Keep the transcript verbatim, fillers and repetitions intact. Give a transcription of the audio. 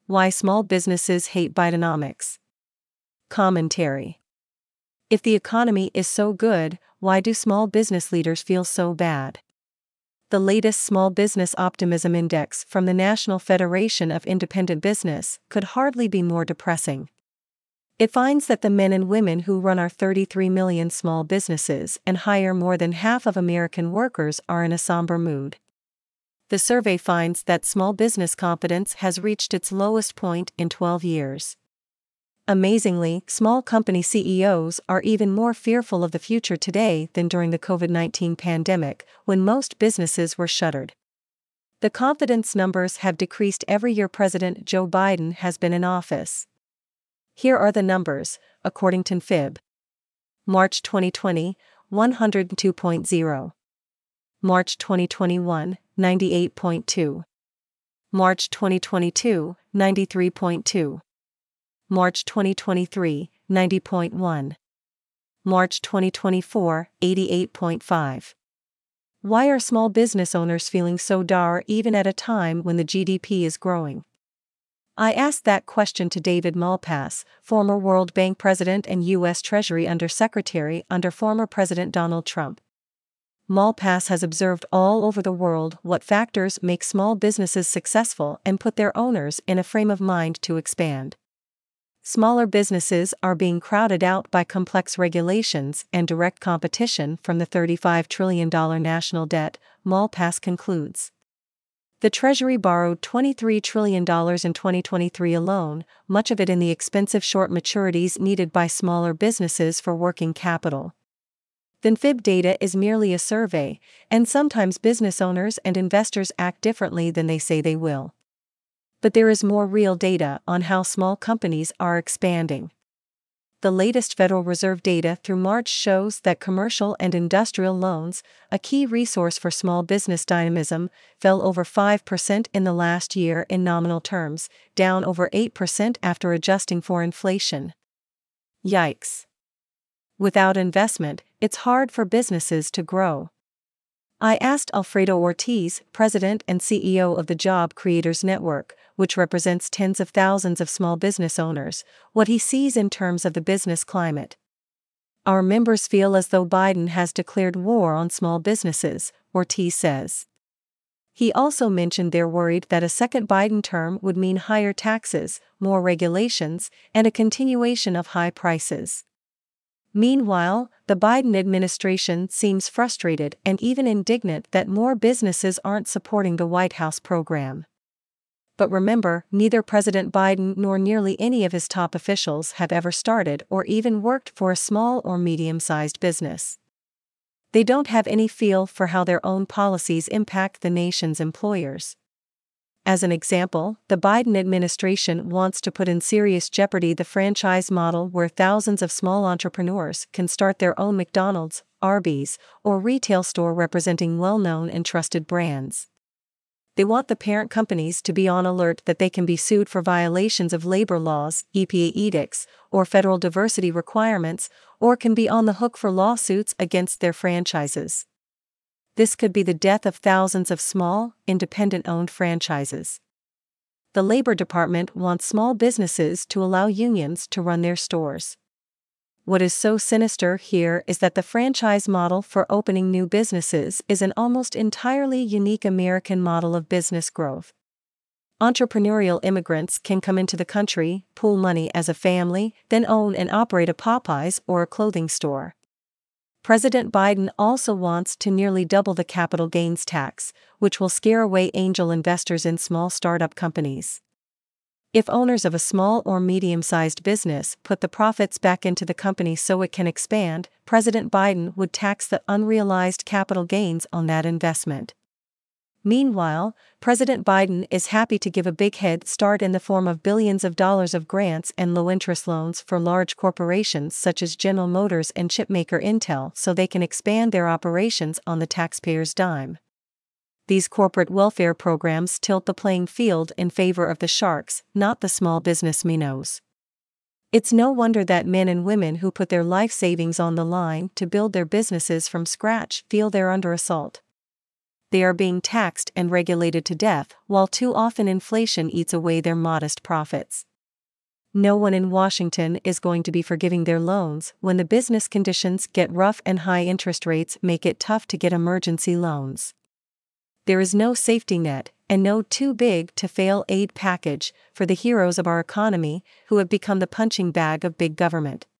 Why small businesses hate Bidenomics. Commentary. If the economy is so good, why do small business leaders feel so bad? The latest Small Business Optimism Index from the National Federation of Independent Business could hardly be more depressing. It finds that the men and women who run our thirty-three million small businesses and hire more than half of American workers are in a somber mood. The survey finds that small business confidence has reached its lowest point in twelve years. Amazingly, small company C E Os are even more fearful of the future today than during the COVID nineteen pandemic, when most businesses were shuttered. The confidence numbers have decreased every year President Joe Biden has been in office. Here are the numbers, according to N F I B. March twenty twenty, one hundred two point zero. March twenty twenty-one, ninety-eight point two. March twenty twenty-two, ninety-three point two. March twenty twenty-three, ninety point one. March twenty twenty-four, eighty-eight point five. Why are small business owners feeling so dour even at a time when the G D P is growing? I asked that question to David Malpass, former World Bank president and U S Treasury Undersecretary under former President Donald Trump. Malpass has observed all over the world what factors make small businesses successful and put their owners in a frame of mind to expand. Smaller businesses are being crowded out by complex regulations and direct competition from the thirty-five trillion dollars national debt, Malpass concludes. The Treasury borrowed twenty-three trillion dollars in twenty twenty-three alone, much of it in the expensive short maturities needed by smaller businesses for working capital. The N F I B data is merely a survey, and sometimes business owners and investors act differently than they say they will. But there is more real data on how small companies are expanding. The latest Federal Reserve data through March shows that commercial and industrial loans, a key resource for small business dynamism, fell over five percent in the last year in nominal terms, down over eight percent after adjusting for inflation. Yikes! Without investment, it's hard for businesses to grow. I asked Alfredo Ortiz, president and C E O of the Job Creators Network, which represents tens of thousands of small business owners, what he sees in terms of the business climate. Our members feel as though Biden has declared war on small businesses, Ortiz says. He also mentioned they're worried that a second Biden term would mean higher taxes, more regulations, and a continuation of high prices. Meanwhile, the Biden administration seems frustrated and even indignant that more businesses aren't supporting the White House program. But remember, neither President Biden nor nearly any of his top officials have ever started or even worked for a small or medium-sized business. They don't have any feel for how their own policies impact the nation's employers. As an example, the Biden administration wants to put in serious jeopardy the franchise model where thousands of small entrepreneurs can start their own McDonald's, Arby's, or retail store representing well-known and trusted brands. They want the parent companies to be on alert that they can be sued for violations of labor laws, E P A edicts, or federal diversity requirements, or can be on the hook for lawsuits against their franchises. This could be the death of thousands of small, independent-owned franchises. The Labor Department wants small businesses to allow unions to run their stores. What is so sinister here is that the franchise model for opening new businesses is an almost entirely unique American model of business growth. Entrepreneurial immigrants can come into the country, pool money as a family, then own and operate a Popeyes or a clothing store. President Biden also wants to nearly double the capital gains tax, which will scare away angel investors in small startup companies. If owners of a small or medium-sized business put the profits back into the company so it can expand, President Biden would tax the unrealized capital gains on that investment. Meanwhile, President Biden is happy to give a big head start in the form of billions of dollars of grants and low-interest loans for large corporations such as General Motors and chipmaker Intel so they can expand their operations on the taxpayer's dime. These corporate welfare programs tilt the playing field in favor of the sharks, not the small business minnows. It's no wonder that men and women who put their life savings on the line to build their businesses from scratch feel they're under assault. They are being taxed and regulated to death, while too often inflation eats away their modest profits. No one in Washington is going to be forgiving their loans when the business conditions get rough and high interest rates make it tough to get emergency loans. There is no safety net, and no too big to fail aid package for the heroes of our economy who have become the punching bag of big government.